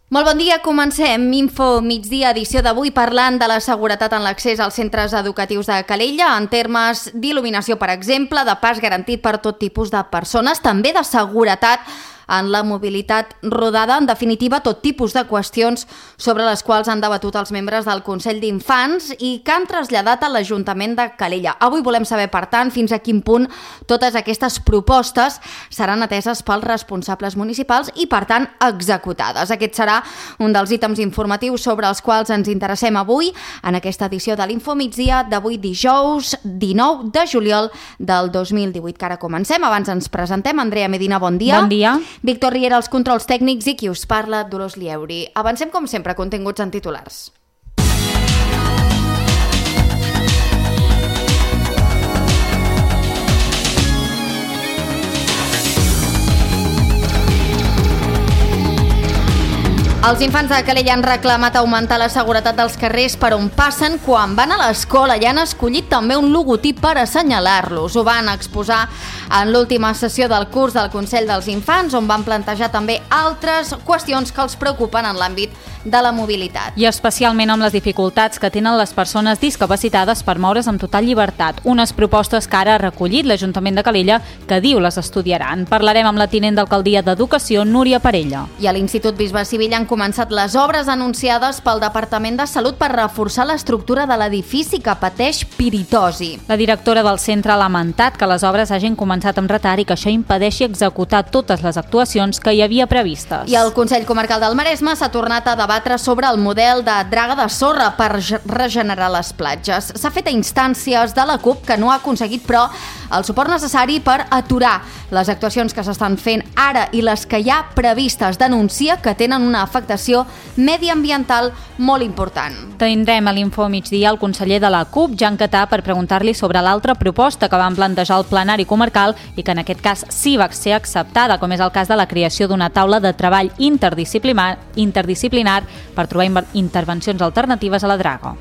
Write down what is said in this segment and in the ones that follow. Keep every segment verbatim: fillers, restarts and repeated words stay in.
Molt bon dia, comencem Info Migdia, edició d'avui, parlant de la seguretat en l'accés als centres educatius de Calella, en termes d'il·luminació, per exemple, de pas garantit per tot tipus de persones, també de seguretat en la mobilitat rodada, en definitiva, tot tipus de qüestions sobre les quals han debatut els membres del Consell d'Infants i que han traslladat a l'Ajuntament de Calella. Avui volem saber, per tant, fins a quin punt totes aquestes propostes seran ateses pels responsables municipals i, per tant, executades. Aquest serà un dels ítems informatius sobre els quals ens interessem avui en aquesta edició de l'Info Migdia d'avui dijous dinou de juliol del dos mil divuit, que ara comencem. Abans ens presentem. Andrea Medina, bon dia. Bon dia. Víctor Riera, els controls tècnics, i qui us parla, Dolors Lieuri. Avancem, com sempre, continguts en titulars. Els infants de Calella han reclamat augmentar la seguretat dels carrers per on passen quan van a l'escola i han escollit també un logotip per assenyalar-los. Ho van exposar en l'última sessió del curs del Consell dels Infants, on van plantejar també altres qüestions que els preocupen en l'àmbit de la mobilitat. I especialment amb les dificultats que tenen les persones discapacitades per moure's amb total llibertat. Unes propostes que ara ha recollit l'Ajuntament de Calella, que diu les estudiaran. Parlarem amb la tinent d'alcaldia d'Educació, Núria Parella. I a l'Institut Bisbe Civil han començat les obres anunciades pel Departament de Salut per reforçar l'estructura de l'edifici que pateix piritosi. La directora del centre ha lamentat que les obres hagin començat amb retard i que això impedeixi executar totes les actuacions que hi havia previstes. I el Consell Comarcal del Maresme s'ha tornat a debatre sobre el model de draga de sorra per regenerar les platges. S'ha fet a instàncies de la CUP, que no ha aconseguit, però, el suport necessari per aturar les actuacions que s'estan fent ara i les que hi ha previstes. Denuncia que tenen una afectació mediambiental molt important. Tindrem a l'Info Migdia el conseller de la CUP, Jan Catà, per preguntar-li sobre l'altra proposta que van plantejar al plenari comarcal i que en aquest cas sí va ser acceptada, com és el cas de la creació d'una taula de treball interdisciplinar, interdisciplinar per trobar intervencions alternatives a la draga.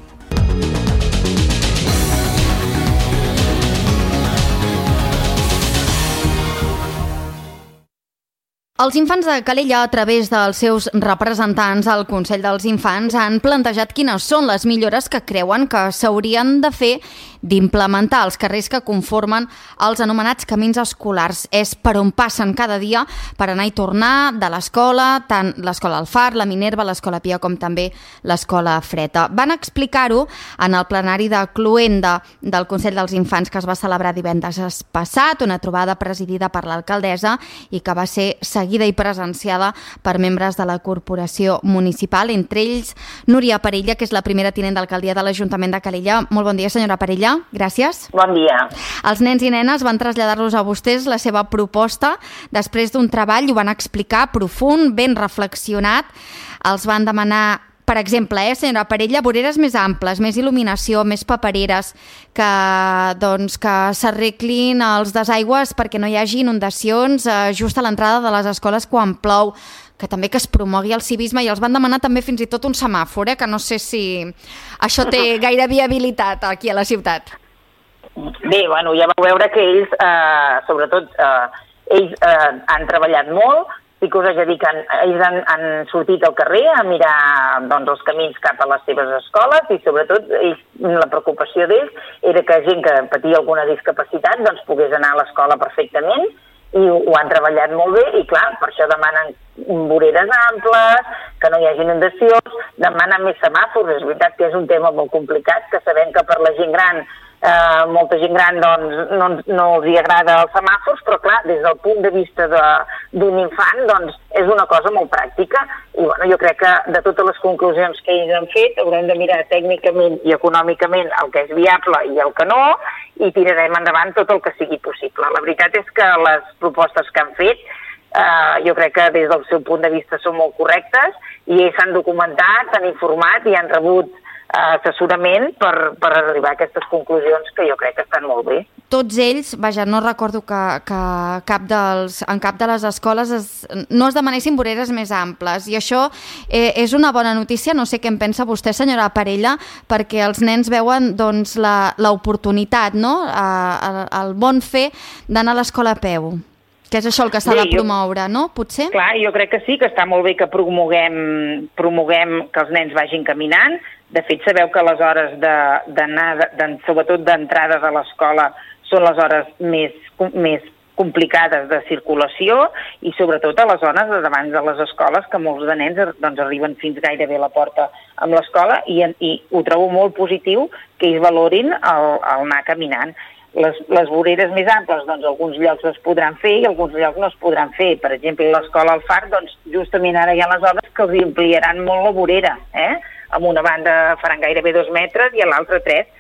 Els infants de Calella, a través dels seus representants al Consell dels Infants, han plantejat quines són les millores que creuen que s'haurien de fer d'implementar els carrers que conformen els anomenats camins escolars. És per on passen cada dia per anar i tornar de l'escola, tant l'escola Alfar, la Minerva, l'escola Pia, com també l'escola Freta. Van explicar-ho en el plenari de Cluenda del Consell dels Infants, que es va celebrar divendres passat, una trobada presidida per l'alcaldessa i que va ser seguida i presenciada per membres de la corporació municipal, entre ells Núria Parella, que és la primera tinent d'alcaldia de l'Ajuntament de Calella. Molt bon dia, senyora Parella. Gràcies. Bon dia. Els nens i nenes van traslladar-los a vostès la seva proposta després d'un treball, ho van explicar, profund, ben reflexionat. Els van demanar, per exemple, eh, senyora Parella, voreres més amples, més il·luminació, més papereres, que, doncs, que s'arreglin els desaigües perquè no hi hagi inundacions eh, just a l'entrada de les escoles quan plou, que també que es promogui el civisme, i els van demanar també fins i tot un semàfor, eh, que no sé si això té gaire viabilitat aquí a la ciutat. Bé, bueno, ja vau veure que ells, eh, sobretot, eh, ells eh, han treballat molt. Sí que us haig de dir que han, ells han, han sortit al carrer a mirar, doncs, els camins cap a les seves escoles i, sobretot, ells, la preocupació d'ells era que gent que patia alguna discapacitat doncs, pogués anar a l'escola perfectament, i ho, ho han treballat molt bé i, clar, per això demanen voreres amples, que no hi hagi inundacions, demanen més semàfors. És veritat que és un tema molt complicat, que sabem que per la gent gran, eh, molta gent gran doncs, no, no els hi agrada els semàfors, però, clar, des del punt de vista d'un infant, doncs, és una cosa molt pràctica. I, bueno, jo crec que de totes les conclusions que ells han fet, haurem de mirar tècnicament i econòmicament el que és viable i el que no, i tirarem endavant tot el que sigui possible. La veritat és que les propostes que han fet, eh, jo crec que des del seu punt de vista són molt correctes i ells s'han documentat, s'han informat i han rebut eh, assessorament per, per arribar a aquestes conclusions que jo crec que estan molt bé. Tots ells, vaja, no recordo que, que cap dels, en cap de les escoles es, no es demanessin voreres més amples, i això eh, és una bona notícia. No sé què en pensa vostè, senyora Parella, perquè els nens veuen doncs, la, l'oportunitat, no? Eh, el, el bon fer d'anar a l'escola a peu. Que és això el que s'ha de promoure, no? Potser? Clar, jo crec que sí, que està molt bé que promoguem, promoguem que els nens vagin caminant. De fet, sabeu que les hores d'anar, sobretot d'entrades a l'escola, són les hores més, més complicades de circulació i sobretot a les zones de davant de les escoles, que molts de nens doncs, arriben fins gairebé a la porta amb l'escola i, i ho trobo molt positiu que ells valorin el, el anar caminant. Les, les voreres més amples, doncs alguns llocs es podran fer i alguns llocs no es podran fer. Per exemple, l'escola al Far, doncs justament ara hi ha les obres que els ampliaran molt la vorera, eh? Amb una banda faran gairebé dos metres i a l'altra tres.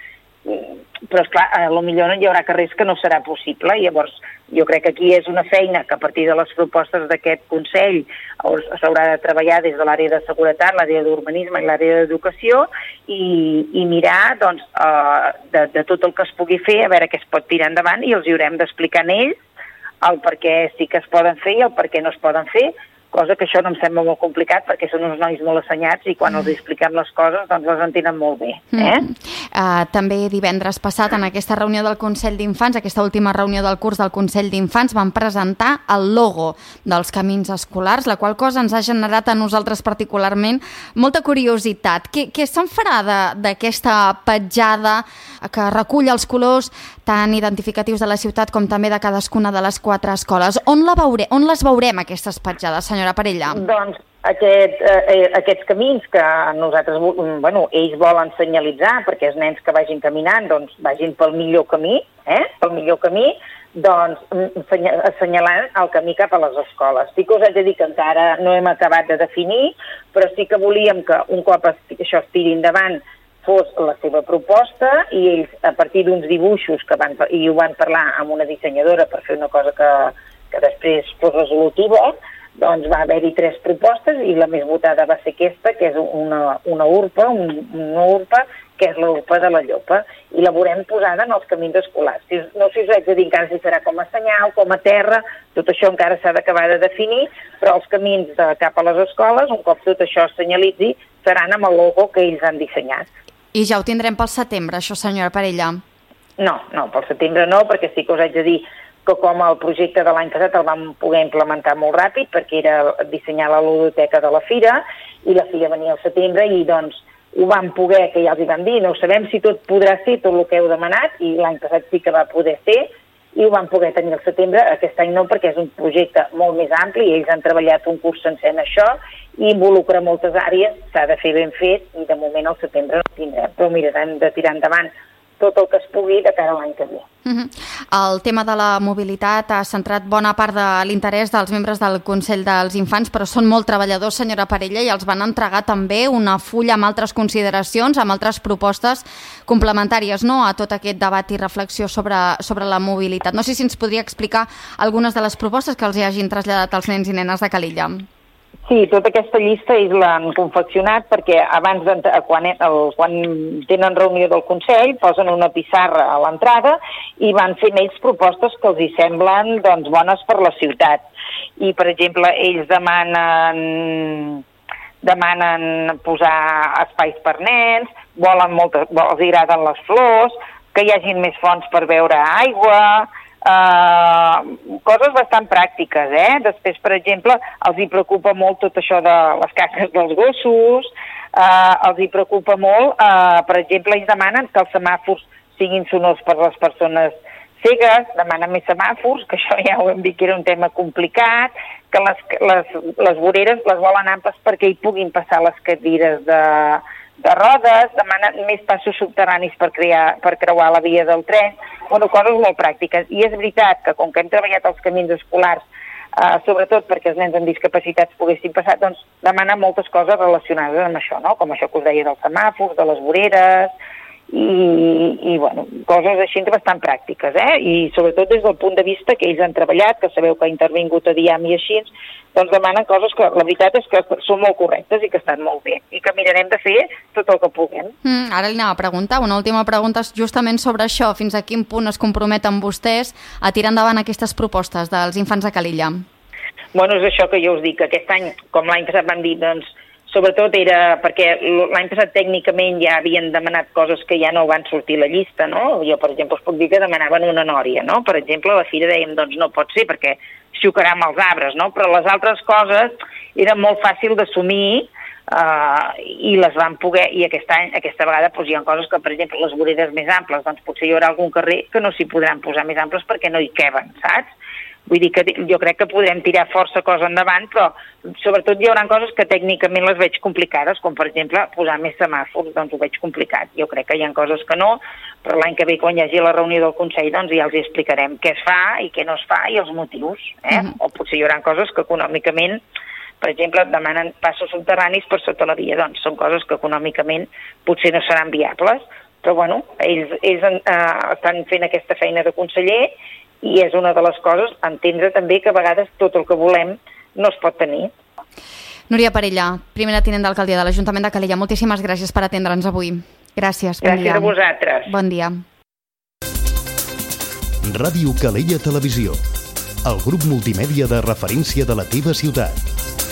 Però, esclar, potser no hi haurà carrers que no serà possible. Llavors, jo crec que aquí és una feina que a partir de les propostes d'aquest Consell s'haurà de treballar des de l'àrea de seguretat, l'àrea d'urbanisme i l'àrea d'educació i, i mirar doncs, uh, de, de tot el que es pugui fer, a veure què es pot tirar endavant i els hi haurem d'explicar a ells el per què sí que es poden fer i el per què no es poden fer, cosa que això no em sembla molt complicat perquè són uns nois molt assenyats i quan els expliquem les coses doncs les entenen molt bé. Eh? Mm. Uh, també divendres passat en aquesta reunió del Consell d'Infants, aquesta última reunió del curs del Consell d'Infants, van presentar el logo dels camins escolars, la qual cosa ens ha generat a nosaltres particularment molta curiositat. Què, què se'n farà d'aquesta petjada que recull els colors tan identificatius de la ciutat com també de cadascuna de les quatre escoles? On, la veure, on les veurem, aquestes petjades, senyora Parella? Doncs aquest, eh, aquests camins que nosaltres, bueno, ells volen senyalitzar perquè els nens que vagin caminant doncs vagin pel millor camí, eh? pel millor camí, doncs assenyalant el camí cap a les escoles. Sí que us haig de dir que encara no hem acabat de definir, però sí que volíem que un cop això es tiri endavant fos la seva proposta i ells, a partir d'uns dibuixos que van, i ho van parlar amb una dissenyadora per fer una cosa que, que després fos resolutiva, doncs va haver-hi tres propostes i la més votada va ser aquesta, que és una, una urpa, un, una urpa, que és la urpa de la llopa, i la veurem posada en els camins escolars. Si, no sé si us haig de dir encara si serà com a senyal, com a terra, tot això encara s'ha d'acabar de definir, però els camins de, cap a les escoles, un cop tot això es senyalitzi, seran amb el logo que ells han dissenyat. I ja ho tindrem pel setembre, això, senyora Parella? No, no, pel setembre no, perquè sí que us haig de dir que com el projecte de l'any passat el vam poder implementar molt ràpid perquè era dissenyar la ludoteca de la fira i la fira venia al setembre i doncs ho vam poder, que ja els hi vam dir, no sabem si tot podrà ser tot el que heu demanat i l'any passat sí que va poder ser i ho vam poder tenir al setembre, aquest any no perquè és un projecte molt més ampli i ells han treballat un curs sencer en això i involucra moltes àrees, s'ha de fer ben fet i de moment al setembre no tindrem, però mirarem de tirar endavant tot el que es pugui de cara a l'any que ve. Uh-huh. El tema de la mobilitat ha centrat bona part de l'interès dels membres del Consell dels Infants, però són molt treballadors, senyora Parella, i els van entregar també una fulla amb altres consideracions, amb altres propostes complementàries, no?, a tot aquest debat i reflexió sobre, sobre la mobilitat. No sé si ens podria explicar algunes de les propostes que els hi hagin traslladat als nens i nenes de Calella. Sí, tota aquesta llista ells l'han confeccionat perquè abans de, quan, el, quan tenen reunió del Consell posen una pissarra a l'entrada i van fent ells propostes que els hi semblen doncs, bones per la ciutat. I, per exemple, ells demanen, demanen posar espais per nens, volen moltes, els agraden les flors, que hi hagin més fonts per beure aigua, Uh, coses bastant pràctiques, eh? Després, per exemple, els hi preocupa molt tot això de les caques dels gossos, uh, els hi preocupa molt, uh, per exemple, ells demanen que els semàfors siguin sonors per les persones cegues, demanen més semàfors, que això ja ho hem dit que era un tema complicat, que les, les, les voreres les volen amples perquè hi puguin passar les cadires de, de rodes, demanen més passos subterranis per, crear, per creuar la via del tren, bueno, coses molt pràctiques. I és veritat que com que hem treballat els camins escolars, eh, sobretot perquè els nens amb discapacitats poguessin passar, doncs demanen moltes coses relacionades amb això, no? Com això que us deia dels semàfors, de les voreres, i, i bueno, coses així bastant pràctiques, eh? I sobretot des del punt de vista que ells han treballat, que sabeu que ha intervingut a Diam i així, doncs demanen coses que la veritat és que són molt correctes i que estan molt bé i que mirarem de fer tot el que puguem. Mm, ara li anava a preguntar, una última pregunta justament sobre això, fins a quin punt es comprometen vostès a tirar endavant aquestes propostes dels infants de Calella? Bueno, és això que jo us dic, que aquest any, com l'any passat vam dir, doncs sobretot era perquè l'any passat tècnicament ja havien demanat coses que ja no van sortir a la llista, no? Jo, per exemple, us puc dir que demanaven una nòria, no? Per exemple, a la fira dèiem, doncs no pot ser perquè xocarà amb els arbres, no? Però les altres coses eren molt fàcil d'assumir uh, i les van poder, i aquest any, aquesta vegada doncs, hi ha coses que, per exemple, les voreres més amples, doncs potser hi haurà algun carrer que no s'hi podran posar més amples perquè no hi queben, saps? Vull dir que jo crec que podrem tirar força cosa endavant, però sobretot hi haurà coses que tècnicament les veig complicades, com per exemple posar més semàfors, doncs ho veig complicat. Jo crec que hi ha coses que no, però l'any que ve quan hi hagi la reunió del Consell doncs ja els explicarem què es fa i què no es fa i els motius. Eh? Mm-hmm. O potser hi haurà coses que econòmicament, per exemple, demanen passos subterranis per sota la via, doncs són coses que econòmicament potser no seran viables, però bueno, ells, ells eh, estan fent aquesta feina de conseller i és una de les coses, entendre també que a vegades tot el que volem no es pot tenir. Núria Parella, primera tinent d'alcaldia de l'Ajuntament de Calella, moltíssimes gràcies per atendre'ns avui. Gràcies, bon dia. Gràcies a vosaltres. Bon dia. Ràdio Calella Televisió, el grup multimèdia de referència de la teva ciutat.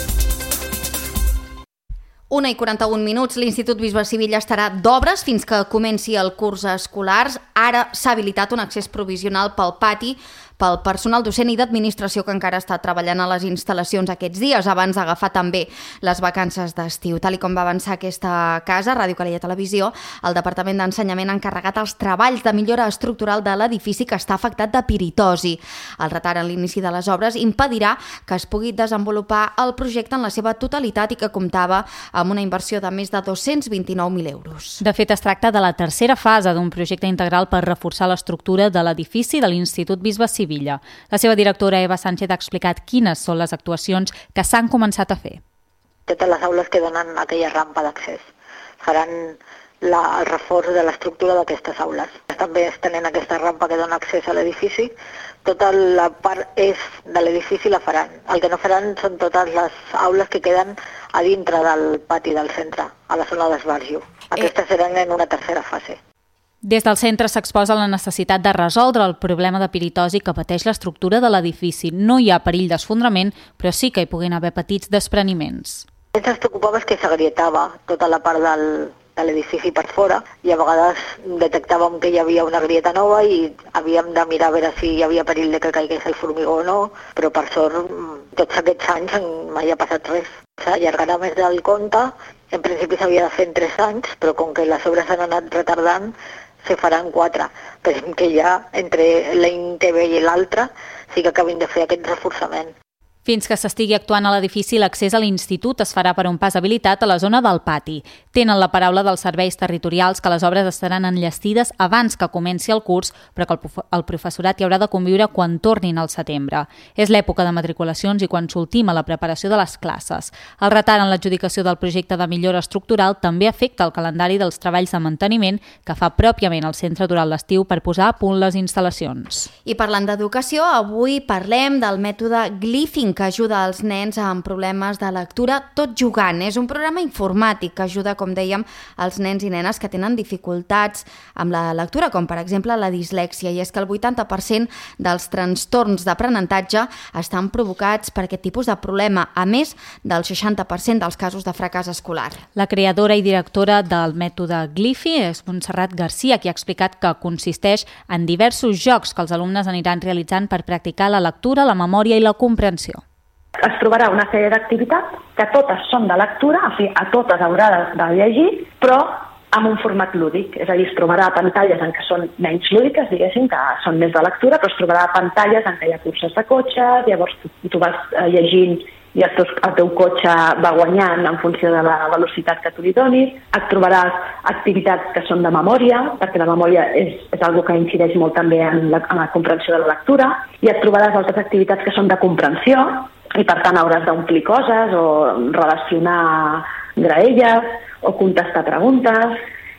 Una i quaranta-un minuts, l'Institut Bisbe Sivilla estarà d'obres fins que comenci el curs escolar. Ara s'ha habilitat un accés provisional pel pati pel personal docent i d'administració que encara està treballant a les instal·lacions aquests dies, abans d'agafar també les vacances d'estiu. Tal com va avançar aquesta casa, Ràdio Calella Televisió, el Departament d'Ensenyament ha encarregat els treballs de millora estructural de l'edifici que està afectat de piritosi. El retard en l'inici de les obres impedirà que es pugui desenvolupar el projecte en la seva totalitat i que comptava amb una inversió de més de dos-cents vint-i-nou mil euros. De fet, es tracta de la tercera fase d'un projecte integral per reforçar l'estructura de l'edifici de l'Institut Bisbe Sivilla. La seva directora, Eva Sánchez, ha explicat quines són les actuacions que s'han començat a fer. Totes les aules que donen aquella rampa d'accés faran la, el reforç de l'estructura d'aquestes aules. També estenent aquesta rampa que dona accés a l'edifici, tota la part est de l'edifici la faran. El que no faran són totes les aules que queden a dintre del pati del centre, a la zona d'esbarjo. Aquestes seran en una tercera fase. Des del centre s'exposa la necessitat de resoldre el problema de piritosi que pateix l'estructura de l'edifici. No hi ha perill d'esfondrament, però sí que hi puguin haver petits despreniments. Ens preocupava que s'agrietava tota la part del, de l'edifici per fora i a vegades detectàvem que hi havia una grieta nova i havíem de mirar a veure si hi havia perill de que caigués el formigó o no, però per sort tots aquests anys mai ha passat res. S'allargarà més del compte, en principi s'havia de fer en tres anys, però com que les obres s'han anat retardant, se faran quatre. Pensem que ja entre l'any que ve i l'altre sí que acabin de fer aquest reforçament. Fins que s'estigui actuant a l'edifici, l'accés a l'institut es farà per un pas habilitat a la zona del pati. Tenen la paraula dels serveis territorials que les obres estaran enllestides abans que comenci el curs, però que el professorat hi haurà de conviure quan tornin al setembre. És l'època de matriculacions i quan s'ultima la preparació de les classes. El retard en l'adjudicació del projecte de millora estructural també afecta el calendari dels treballs de manteniment que fa pròpiament el centre durant l'estiu per posar a punt les instal·lacions. I parlant d'educació, avui parlem del mètode Glyphing, que ajuda els nens amb problemes de lectura tot jugant. És un programa informàtic que ajuda, com dèiem, als nens i nenes que tenen dificultats amb la lectura, com per exemple la dislèxia. I és que el vuitanta per cent dels trastorns d'aprenentatge estan provocats per aquest tipus de problema, a més del seixanta per cent dels casos de fracàs escolar. La creadora i directora del mètode Glyphy és Montserrat Garcia, qui ha explicat que consisteix en diversos jocs que els alumnes aniran realitzant per practicar la lectura, la memòria i la comprensió. Es trobarà una sèrie d'activitats que totes són de lectura, o sigui, a totes haurà de, de llegir, però amb un format lúdic. És a dir, es trobarà pantalles en què són menys lúdiques, diguéssim, que són més de lectura, però es trobarà pantalles en què hi ha curses de cotxes, llavors tu, tu vas llegint i el teu, el teu cotxe va guanyant en funció de la velocitat que tu li donis. Et trobaràs activitats que són de memòria, perquè la memòria és, és una cosa que incideix molt també en la, en la comprensió de la lectura, i et trobaràs altres activitats que són de comprensió, i per tant hauràs d'omplir coses o relacionar graelles o contestar preguntes.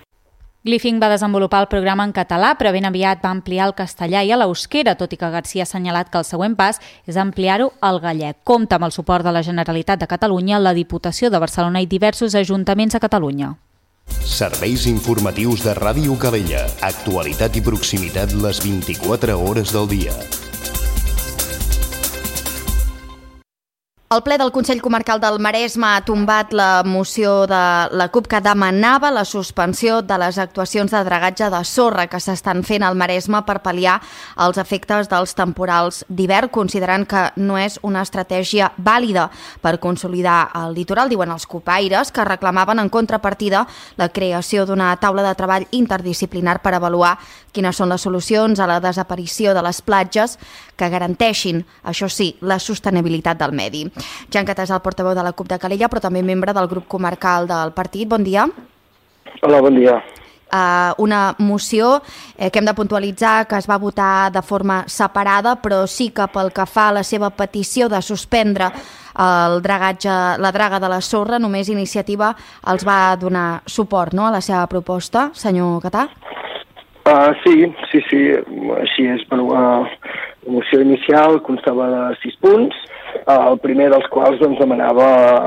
Glyphing va desenvolupar el programa en català, però ben aviat va ampliar el castellà i a l'euskera, tot i que Garcia ha assenyalat que el següent pas és ampliar-ho al gallec. Compta amb el suport de la Generalitat de Catalunya, la Diputació de Barcelona i diversos ajuntaments a Catalunya. Serveis informatius de Ràdio Calella. Actualitat i proximitat les vint-i-quatre hores del dia. El ple del Consell Comarcal del Maresme ha tombat la moció de la CUP que demanava la suspensió de les actuacions de dragatge de sorra que s'estan fent al Maresme per pal·liar els efectes dels temporals d'hivern, considerant que no és una estratègia vàlida per consolidar el litoral, diuen els cupaires, que reclamaven en contrapartida la creació d'una taula de treball interdisciplinar per avaluar quines són les solucions a la desaparició de les platges que garanteixin, això sí, la sostenibilitat del medi. Jan Catà és el portaveu de la CUP de Calella, però també membre del grup comarcal del partit. Bon dia. Hola, bon dia. Uh, una moció eh, que hem de puntualitzar que es va votar de forma separada, però sí que pel que fa a la seva petició de suspendre el dragatge, la draga de la sorra, només Iniciativa els va donar suport, no?, a la seva proposta, senyor Catà? Uh, sí, sí, sí, així és. Bueno, uh, la moció inicial constava de sis punts, uh, el primer dels quals doncs, demanava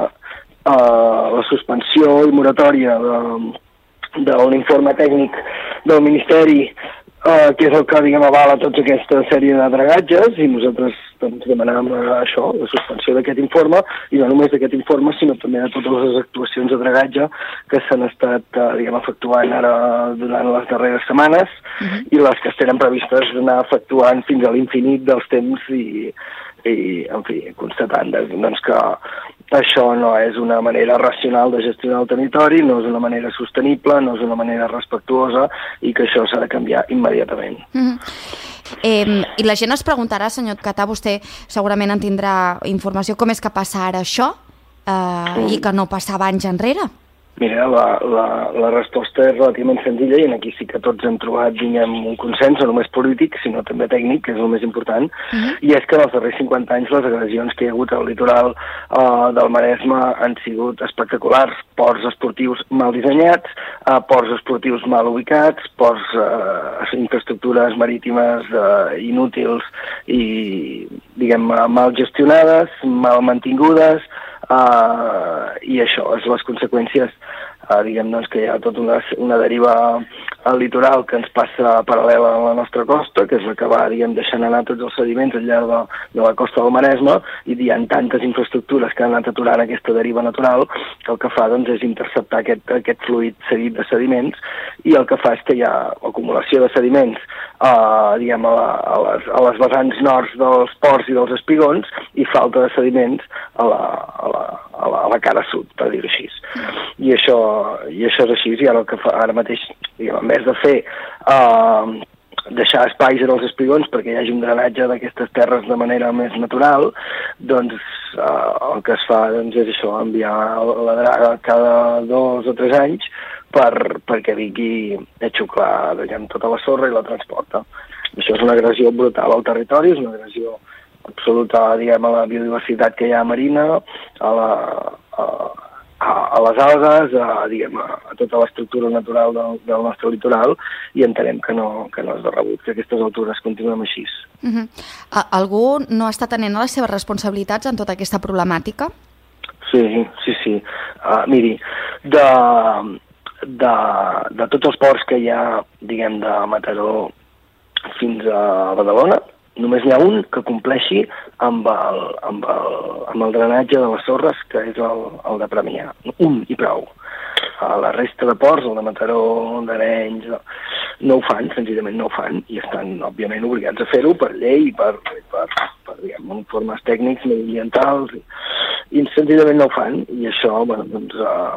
uh, la suspensió i moratòria de, de l'informe tècnic del Ministeri, uh, que és el que, diguem, avala tota aquesta sèrie de dragatges, i nosaltres doncs, demanàvem uh, això, la suspensió d'aquest informe, i no només d'aquest informe, sinó també de totes les actuacions de dragatge que s'han estat, uh, diguem, efectuant ara durant les darreres setmanes, uh-huh. i les que estaran previstes d'anar efectuant fins a l'infinit dels temps i, i en fi, constatant doncs, que això no és una manera racional de gestionar el territori, no és una manera sostenible, no és una manera respectuosa i que això s'ha de canviar immediatament. Mm-hmm. eh, I la gent es preguntarà, senyor Catà, vostè segurament en tindrà informació, com és que passa ara això eh, mm. i que no passava anys enrere? Mira, la, la, la resposta és relativament senzilla i aquí sí que tots hem trobat, diguem, un consens, no només polític, sinó també tècnic, que és el més important, uh-huh. i és que en els darrers cinquanta anys les agressions que hi ha hagut al litoral uh, del Maresme han sigut espectaculars. Ports esportius mal dissenyats, uh, ports esportius mal ubicats, ports, uh, infraestructures marítimes uh, inútils i, diguem, mal gestionades, mal mantingudes, Uh, i això és les conseqüències, uh, diguem doncs que hi ha tota una, una deriva al litoral que ens passa paral·lela a la nostra costa, que és la que va, diguem, deixant anar tots els sediments al llarg de, de la costa del Maresme, i hi ha tantes infraestructures que han anat aturant aquesta deriva natural que el que fa doncs, és interceptar aquest, aquest fluid seguit de sediments, i el que fa és que hi ha acumulació de sediments uh, diguem, a, la, a, les, a les vessants nord dels ports i dels espigons, i falta de sediments a la, a la, a la, a la cara sud, per dir-ho així. I això, i això és així, i ara, el que fa, ara mateix, diguem, en vez de fer uh, deixar espais en els espigons perquè hi hagi un drenatge d'aquestes terres de manera més natural, doncs uh, el que es fa doncs, és això, enviar la draga cada dos o tres anys per, perquè vingui a xuclar, diguem, tota la sorra i la transporta. Això és una agressió brutal al territori, és una agressió absoluta, diguem, a la biodiversitat que hi ha marina, a, la, a, a les algues, a, diguem, a tota l'estructura natural del, del nostre litoral, i entenem que no, que no és de rebut, que a aquestes altures continuem així. Uh-huh. Algú no està tenint les seves responsabilitats en tota aquesta problemàtica? Sí, sí, sí. Uh, miri, de, de, de tots els ports que hi ha, diguem, de Mataró fins a Badalona, només n'hi ha un que compleixi amb el, amb el, amb el drenatge de les sorres, que és el, el de Premià. Un i prou. A la resta de ports, el de Mataró, d'Arenys, no ho fan, senzillament no ho fan, i estan, òbviament, obligats a fer-ho per llei, per, per, per diguem, informes tècnics, mediambientals, i, i senzillament no ho fan, i això, bueno, doncs,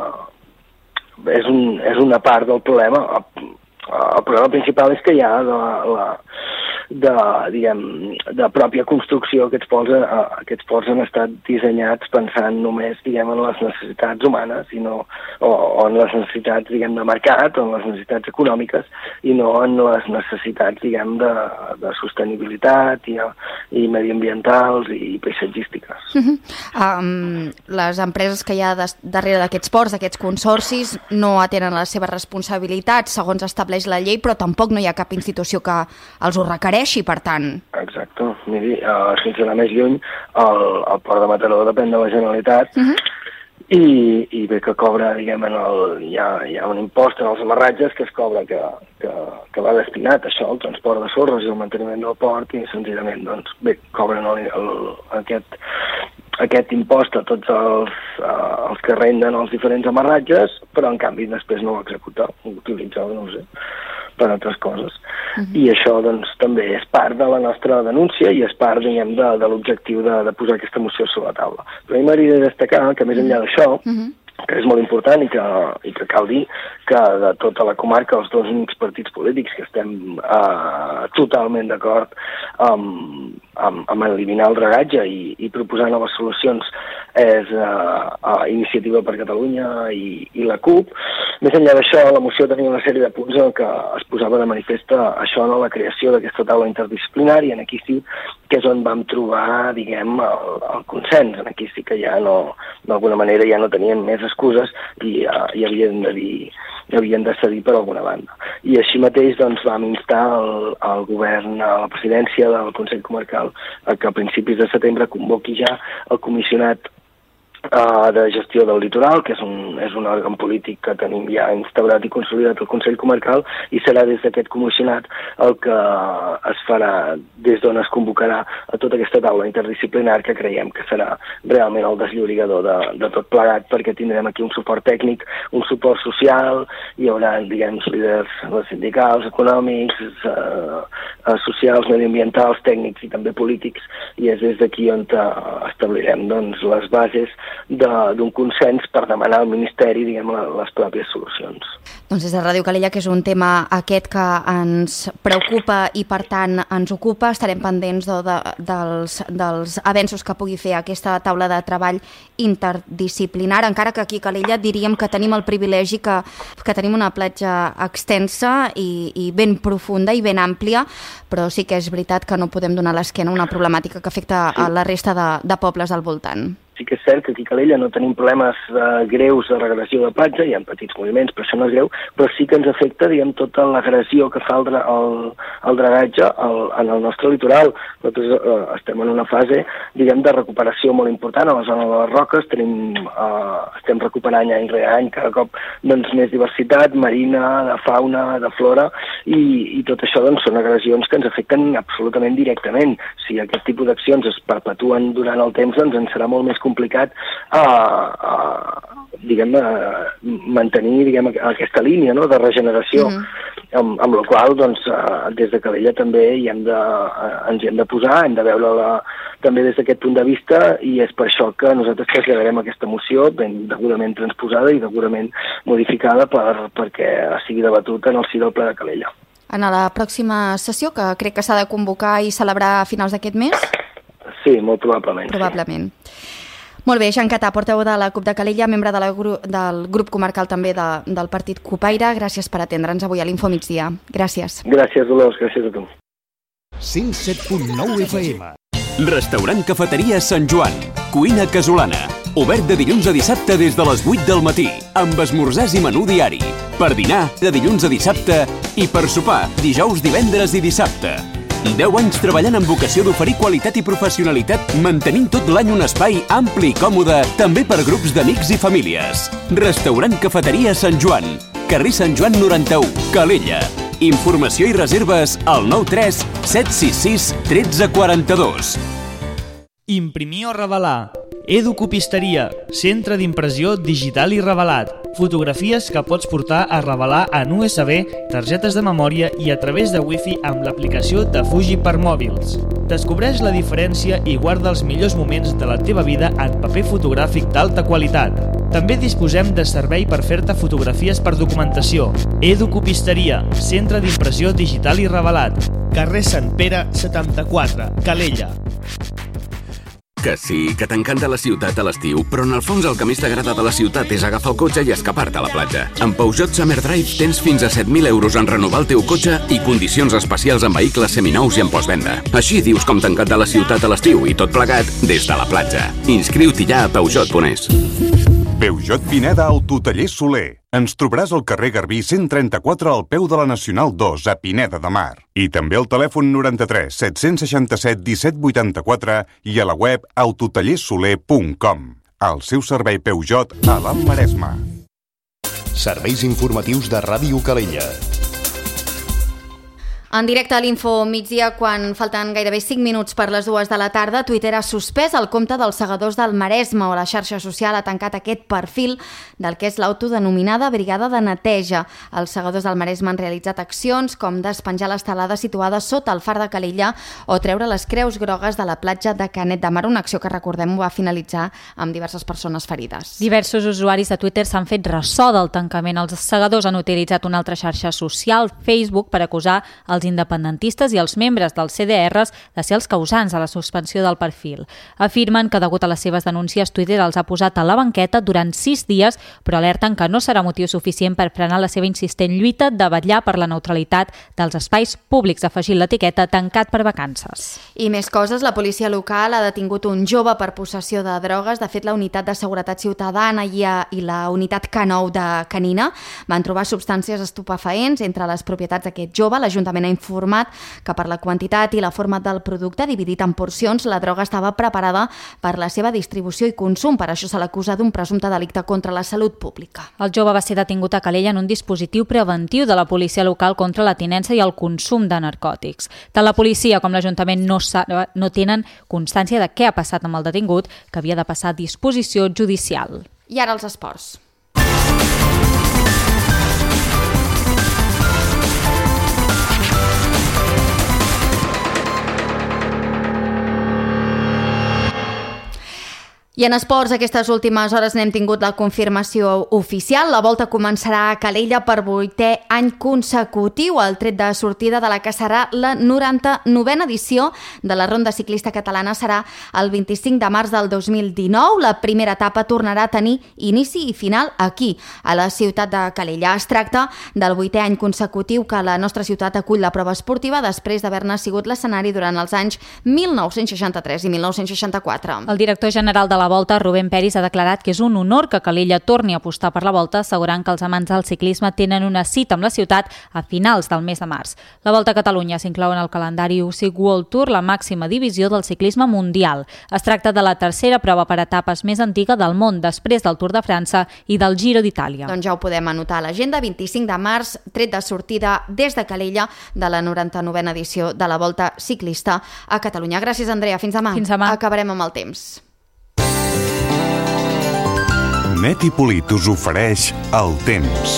uh, és, un, és una part del problema. El problema principal és que hi ha la, la, de, diguem, de pròpia construcció. Aquests ports, aquests ports han estat dissenyats pensant només, diguem, en les necessitats humanes i no, o, o en les necessitats, diguem, de mercat, o en les necessitats econòmiques, i no en les necessitats, diguem, de, de sostenibilitat i, i mediambientals i paisatgístiques. Uh-huh. um, les empreses que hi ha des, darrere d'aquests ports, d'aquests consorcis, no atenen les seves responsabilitats segons estableix la llei, però tampoc no hi ha cap institució que els ho requereixi, per tant. Exacte. Miri, uh, sense anar més lluny, el, el port de Mataró depèn de la Generalitat, uh-huh. i, i bé que cobra, diguem, en el, hi, ha, hi ha un impost en els amarratges que es cobra, que, que, que va destinat a això, el transport de sorres i el manteniment del port, i senzillament, doncs, bé, cobren el, el, aquest, aquest impost a tots els, uh, els que renden els diferents amarratges, però en canvi després no ho executa, ho utilitza, no ho sé, per altres coses. Uh-huh. I això doncs també és part de la nostra denúncia i és part, diguem, de, de l'objectiu de, de posar aquesta moció sobre la taula. Però a mi m'agradaria destacar que més enllà d'això, uh-huh. que és molt important i que, i que cal dir que de tota la comarca els dos únics partits polítics que estem uh, totalment d'acord amb, amb, amb eliminar el dragatge i, i proposar noves solucions és uh, uh, Iniciativa per Catalunya i, i la CUP. Més enllà d'això, la moció tenia una sèrie de punts en què es posava de manifest això, no, la creació d'aquesta taula interdisciplinària, en aquí sí que és on vam trobar, diguem, el, el consens. En aquí sí que ja no, d'alguna manera ja no tenien més excuses i, uh, i havien de dir havien de cedir per alguna banda. I així mateix doncs, vam instar el, el govern, a la presidència del Consell Comarcal, a que a principis de setembre convoqui ja el comissionat uh, de gestió del litoral, que és un, és un òrgan polític que tenim ja instaurat i consolidat al Consell Comarcal, i serà des d'aquest comissionat el que es farà, des d'on es convocarà a tota aquesta taula interdisciplinar, que creiem que serà realment el desllorigador de, de tot plegat, perquè tindrem aquí un suport tècnic, un suport social, hi haurà, diguem, líders sindicals, econòmics, eh, socials, mediambientals, tècnics i també polítics, i és des d'aquí on establirem doncs, les bases d'un consens per demanar al Ministeri, diguem, les pròpies solucions. Doncs des de Ràdio Calella, que és un tema aquest que ens preocupa i per tant ens ocupa, estarem pendents de, de, dels, dels avenços que pugui fer aquesta taula de treball interdisciplinar, encara que aquí a Calella diríem que tenim el privilegi que, que tenim una platja extensa i, i ben profunda i ben àmplia, però sí que és veritat que no podem donar l'esquena a una problemàtica que afecta a la resta de, de pobles al voltant. Sí que és cert que aquí a Calella no tenim problemes eh, greus de regressió de platja, hi ha petits moviments, però això no és greu, però sí que ens afecta, diguem, tota l'agressió que fa el, dra el, el dragatge el, en el nostre litoral. Nosaltres eh, estem en una fase, diguem, de recuperació molt important a la zona de les Roques, tenim, eh, estem recuperant any rere any cada cop doncs, més diversitat marina, de fauna, de flora, i, i tot això doncs, són agressions que ens afecten absolutament directament. Si aquest tipus d'accions es perpetuen durant el temps, doncs ens serà molt més complicat a, a, diguem, a mantenir, diguem, aquesta línia, no?, de regeneració, mm-hmm. amb, amb la qual doncs, des de Calella també hi hem de, ens hi hem de posar, hem de veure-la també des d'aquest punt de vista, i és per això que nosaltres traslladarem aquesta moció ben degudament transposada i degudament modificada per, perquè sigui debatut en el si del ple de Calella. En la pròxima sessió, que crec que s'ha de convocar i celebrar a finals d'aquest mes? Sí, molt probablement. Probablement. Sí. Molt bé, Jean Catà, portaveu de la CUP de Calella, membre de la gru del grup comarcal també de, del partit Cupaire. Gràcies per atendre'ns avui a l'Info Migdia. Gràcies. Gràcies, Dolors, gràcies a tu. cent set punt nou F M. Restaurant Cafeteria Sant Joan. Cuina casolana. Obert de dilluns a dissabte des de les vuit del matí, amb esmorzars i menú diari. Per dinar, de dilluns a dissabte, i per sopar, dijous, divendres i dissabte. deu anys treballant amb vocació d'oferir qualitat i professionalitat, mantenint tot l'any un espai ampli i còmode, també per grups d'amics i famílies. Restaurant Cafeteria Sant Joan, carrer Sant Joan noranta-u, Calella. Informació i reserves al nou tres set sis sis un tres quatre dos. Imprimir o revelar. Educopisteria, centre d'impressió digital i revelat. Fotografies que pots portar a revelar en U S B, targetes de memòria i a través de Wi-Fi amb l'aplicació de Fuji per mòbils. Descobreix la diferència i guarda els millors moments de la teva vida en paper fotogràfic d'alta qualitat. També disposem de servei per fer-te fotografies per documentació. Educopisteria, centre d'impressió digital i revelat. Carrer Sant Pere setanta-quatre, Calella. Que sí, que t'encanta la ciutat a l'estiu, però en el fons el que més t'agrada de la ciutat és agafar el cotxe i escapar-te a la platja. Amb Peugeot Summer Drive tens fins a set mil euros en renovar el teu cotxe i condicions especials en vehicles seminous i en postvenda. Així dius com t'encanta la ciutat a l'estiu i tot plegat des de la platja. Inscriu-t'hi ja a Peugeot punt es. Peugeot Pineda Autotaller Soler. Ens trobaràs al carrer Garbí cent trenta-quatre al peu de la Nacional dos a Pineda de Mar. I també al telèfon noranta-tres set-cents seixanta-set disset vuitanta-quatre i a la web autotallersoler punt com. El seu servei Peugeot a l'Alt Maresme. Serveis informatius de Ràdio Calella. En directe a l'Info migdia, quan falten gairebé cinc minuts per les dues de la tarda, Twitter ha suspès el compte dels segadors del Maresme, o la xarxa social ha tancat aquest perfil del que és l'autodenominada Brigada de Neteja. Els segadors del Maresme han realitzat accions com despenjar l'estelada situada sota el far de Calella o treure les creus grogues de la platja de Canet de Mar, una acció que, recordem, va finalitzar amb diverses persones ferides. Diversos usuaris de Twitter s'han fet ressò del tancament. Els segadors han utilitzat una altra xarxa social, Facebook, per acusar els independentistes i els membres dels C D Rs de ser els causants de la suspensió del perfil. Afirmen que, degut a les seves denúncies, Twitter els ha posat a la banqueta durant sis dies, però alerten que no serà motiu suficient per frenar la seva insistent lluita de vetllar per la neutralitat dels espais públics, afegint l'etiqueta tancat per vacances. I més coses, la policia local ha detingut un jove per possessió de drogues. De fet, la unitat de seguretat ciutadana i la unitat K nou de Canina van trobar substàncies estupefaents entre les propietats d'aquest jove. L'Ajuntament ha informat que per la quantitat i la forma del producte dividit en porcions, la droga estava preparada per la seva distribució i consum. Per això se l'acusa d'un presumpte delicte contra la salut pública. El jove va ser detingut a Calella en un dispositiu preventiu de la policia local contra la tinença i el consum de narcòtics. Tant la policia com l'Ajuntament no, no tenen constància de què ha passat amb el detingut, que havia de passar a disposició judicial. I ara els esports. I en esports, aquestes últimes hores n'hem tingut la confirmació oficial. La volta començarà a Calella per vuitè any consecutiu, el tret de sortida de la que serà la noranta-novena edició de la Ronda Ciclista Catalana serà el vint-i-cinc de març del dos mil dinou. La primera etapa tornarà a tenir inici i final aquí, a la ciutat de Calella. Es tracta del vuitè any consecutiu que la nostra ciutat acull la prova esportiva després d'haver-ne sigut l'escenari durant els anys mil nou-cents seixanta-tres i mil nou-cents seixanta-quatre. El director general de la Volta, Rubén Peris, ha declarat que és un honor que Calella torni a apostar per la Volta, assegurant que els amants del ciclisme tenen una cita amb la ciutat a finals del mes de març. La Volta a Catalunya s'inclou en el calendari U C I C World Tour, la màxima divisió del ciclisme mundial. Es tracta de la tercera prova per etapes més antiga del món, després del Tour de França i del Giro d'Itàlia. Doncs ja ho podem anotar a l'agenda, vint-i-cinc de març, tret de sortida des de Calella de la noranta-novena edició de la Volta Ciclista a Catalunya. Gràcies, Andrea. Fins demà. Fins demà. Acabarem amb el temps. Net i Polit us ofereix el temps.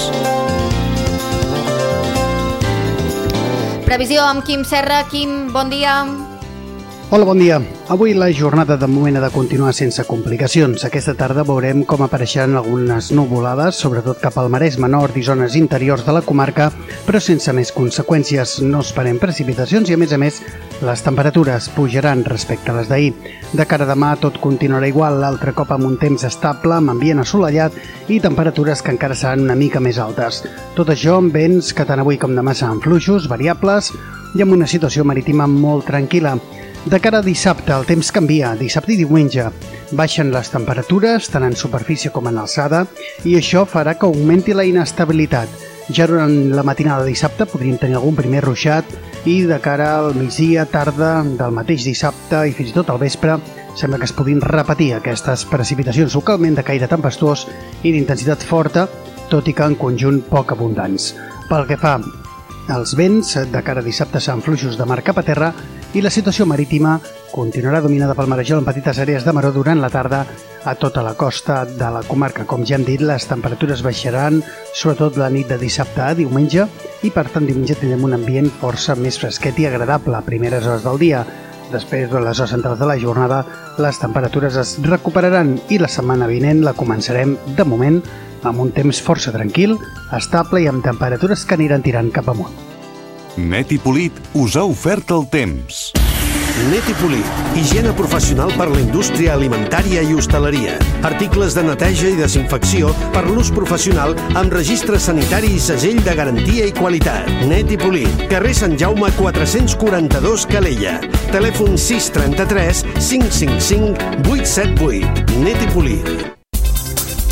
Previsió amb Quim Serra. Quim, bon dia. Hola, bon dia. Avui la jornada de moment ha de continuar sense complicacions. Aquesta tarda veurem com apareixeran algunes nuvolades, sobretot cap al Maresme Nord i zones interiors de la comarca, però sense més conseqüències. No esperem precipitacions i, a més a més, les temperatures pujaran respecte a les d'ahir. De cara a demà tot continuarà igual, l'altre cop amb un temps estable, amb ambient assolellat i temperatures que encara seran una mica més altes. Tot això amb vents que tant avui com demà seran fluixos, variables i amb una situació marítima molt tranquil·la. De cara a dissabte, el temps canvia. Dissabte i diumenge baixen les temperatures, tant en superfície com en alçada, i això farà que augmenti la inestabilitat. Ja durant la matinada de dissabte podríem tenir algun primer ruixat i de cara al migdia, tarda del mateix dissabte i fins i tot al vespre sembla que es podrien repetir aquestes precipitacions localment de caire tempestuós i d'intensitat forta, tot i que en conjunt poc abundants. Pel que fa als vents, de cara a dissabte seran fluixos de mar cap a terra i la situació marítima continuarà dominada pel marejol en petites àrees de maró durant la tarda a tota la costa de la comarca. Com ja hem dit, les temperatures baixaran, sobretot la nit de dissabte a diumenge, i per tant diumenge tindrem un ambient força més fresquet i agradable a primeres hores del dia. Després, durant les hores centrals de la jornada, les temperatures es recuperaran i la setmana vinent la començarem, de moment, amb un temps força tranquil, estable i amb temperatures que aniran tirant cap amunt. Net i Polit us ha ofert el temps. Net i Polit, higiene professional per la indústria alimentària i hostaleria. Articles de neteja i desinfecció per l'ús professional amb registre sanitari i segell de garantia i qualitat. Net i Polit, carrer Sant Jaume quatre-cents quaranta-dos, Calella. Telèfon sis trenta-tres cinc cinc cinc vuit set vuit. Net i Polit.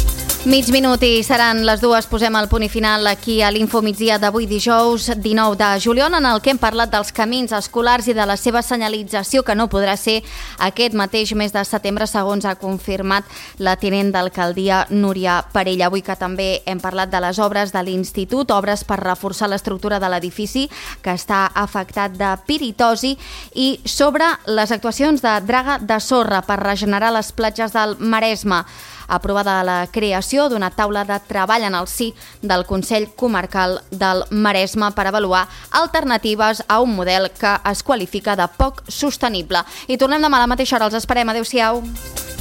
Mig minut i seran les dues. Posem el punt i final aquí a l'Info Migdia d'avui dijous dinou de juliol, en el que hem parlat dels camins escolars i de la seva senyalització, que no podrà ser aquest mateix mes de setembre, segons ha confirmat la tinent d'alcaldia Núria Parella. Avui que també hem parlat de les obres de l'Institut, obres per reforçar l'estructura de l'edifici que està afectat de piritosi, i sobre les actuacions de draga de sorra per regenerar les platges del Maresme. Aprovada la creació d'una taula de treball en el si del Consell Comarcal del Maresme per avaluar alternatives a un model que es qualifica de poc sostenible. I tornem demà a la mateixa hora. Els esperem. Adéu-siau.